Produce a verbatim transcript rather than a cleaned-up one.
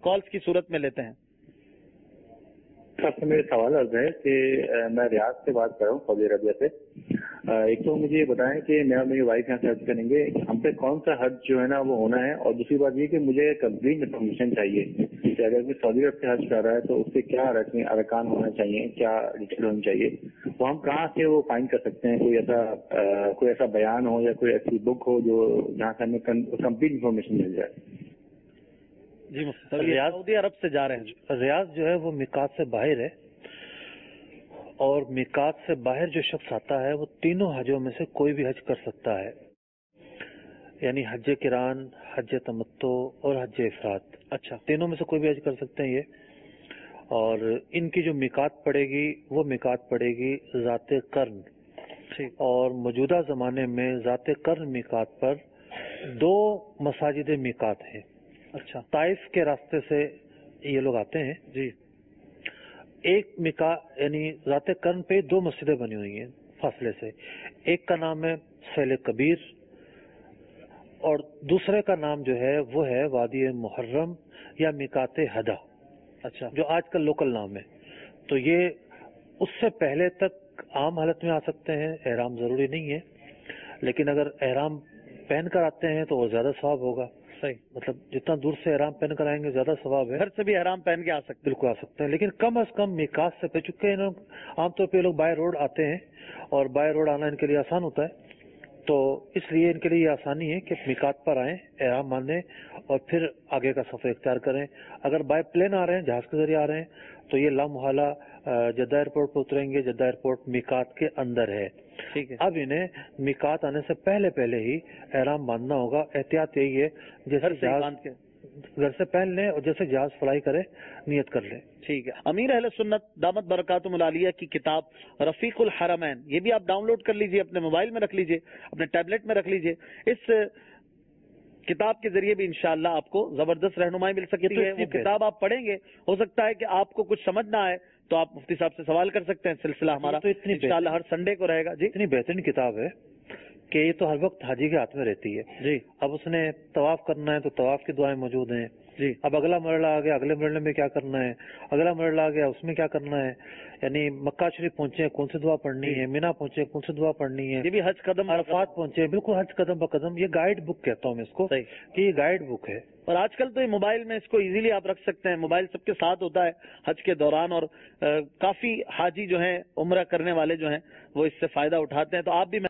Calls کی صورت میں لیتے ہیں. آپ سے میرا سوال عرض ہے کہ میں ریاض سے بات کر رہا ہوں، سعودی عربیہ سے. ایک تو مجھے یہ بتائیں کہ میں اور میری وائف یہاں سے حج کریں گے، ہم پہ کون سا حج جو ہے نا وہ ہونا ہے، اور دوسری بات یہ کہ مجھے کمپلیٹ انفارمیشن چاہیے کہ اگر کوئی سعودی عرب سے حج کر رہا ہے تو اس سے کیا ارکان ہونا چاہیے، کیا ڈیٹیل ہونی چاہیے، وہ ہم کہاں سے وہ فائنڈ کر سکتے ہیں؟ کوئی ایسا کوئی ایسا بیان ہو یا کوئی ایسی بک ہو جو جہاں سے ہمیں کمپلیٹ انفارمیشن مل جائے. جی ریاض سعودی عرب سے جا رہے ہیں. ریاض جو ہے وہ میقات سے باہر ہے، اور میقات سے باہر جو شخص آتا ہے وہ تینوں حجوں میں سے کوئی بھی حج کر سکتا ہے، یعنی حج قران، حج تمتع اور حج افراد. اچھا، تینوں میں سے کوئی بھی حج کر سکتے ہیں یہ. اور ان کی جو میقات پڑے گی وہ میقات پڑے گی ذات قرن. اور موجودہ زمانے میں ذات قرن میقات پر دو مساجد میقات ہیں. اچھا، طائف کے راستے سے یہ لوگ آتے ہیں. جی، ایک مکا یعنی ذات قرن پہ دو مسجدیں بنی ہوئی ہیں فاصلے سے. ایک کا نام ہے سیل کبیر، اور دوسرے کا نام جو ہے وہ ہے وادی محرم یا میقات ہدا. اچھا، جو آج کل لوکل نام ہے. تو یہ اس سے پہلے تک عام حالت میں آ سکتے ہیں، احرام ضروری نہیں ہے، لیکن اگر احرام پہن کر آتے ہیں تو وہ زیادہ ثواب ہوگا. صحیح، مطلب جتنا دور سے احرام پہن کر آئیں گے زیادہ ثواب ہے. گھر سے بھی احرام پہن کے آ سکتے ہیں. بالکل آ سکتے ہیں، لیکن کم از کم میقات سے پہ چکے ہیں لوگ. عام طور پہ لوگ بائی روڈ آتے ہیں، اور بائی روڈ آنا ان کے لیے آسان ہوتا ہے، تو اس لیے ان کے لیے یہ آسانی ہے کہ میقات پر آئیں، احرام باندھیں اور پھر آگے کا سفر اختیار کریں. اگر بائی پلین آ رہے ہیں، جہاز کے ذریعے آ رہے ہیں، تو یہ لامحالہ جدہ ایئرپورٹ پہ اتریں گے. جدہ ایئرپورٹ میقات کے اندر ہے. ٹھیک ہے، اب انہیں میقات آنے سے پہلے پہلے ہی احرام باندھنا ہوگا. احتیاط یہی ہے جیسے جہاز گھر سے پہن لیں اور جیسے جہاز فلائی کرے نیت کر لیں. ٹھیک ہے. امیر اہل سنت دامت برکاتہم العالیہ کی کتاب رفیق الحرمین، یہ بھی آپ ڈاؤن لوڈ کر لیجئے، اپنے موبائل میں رکھ لیجئے، اپنے ٹیبلٹ میں رکھ لیجئے. اس کتاب کے ذریعے بھی انشاءاللہ آپ کو زبردست رہنمائی مل سکتی ہے. وہ کتاب آپ پڑھیں گے، ہو سکتا ہے کہ آپ کو کچھ سمجھ نہ آئے تو آپ مفتی صاحب سے سوال کر سکتے ہیں. سلسلہ ہمارا تو اتنی انشاءاللہ ہر سنڈے کو رہے گا. جی، اتنی بہترین کتاب ہے کہ یہ تو ہر وقت حاجی کے ہاتھ میں رہتی ہے. جی، اب اس نے طواف کرنا ہے تو طواف کی دعائیں موجود ہیں. جی، اب اگلا مرحلہ آ گیا، اگلے مرحلے میں کیا کرنا ہے، اگلا مرحلہ آ گیا اس میں کیا کرنا ہے، یعنی مکہ شریف پہنچے کون سی دعا پڑھنی ہے، مینا پہنچے کون سی دعا پڑھنی ہے، یہ بھی حج قدم عرفات پہنچے، بالکل حج قدم بہ قدم. یہ گائیڈ بک کہتا ہوں میں اس کو کہ یہ گائیڈ بک ہے. اور آج کل تو یہ موبائل میں اس کو ایزیلی آپ رکھ سکتے ہیں. موبائل سب کے ساتھ ہوتا ہے حج کے دوران، اور کافی حاجی جو ہیں عمرہ کرنے والے جو ہیں وہ اس سے فائدہ اٹھاتے ہیں. تو آپ بھی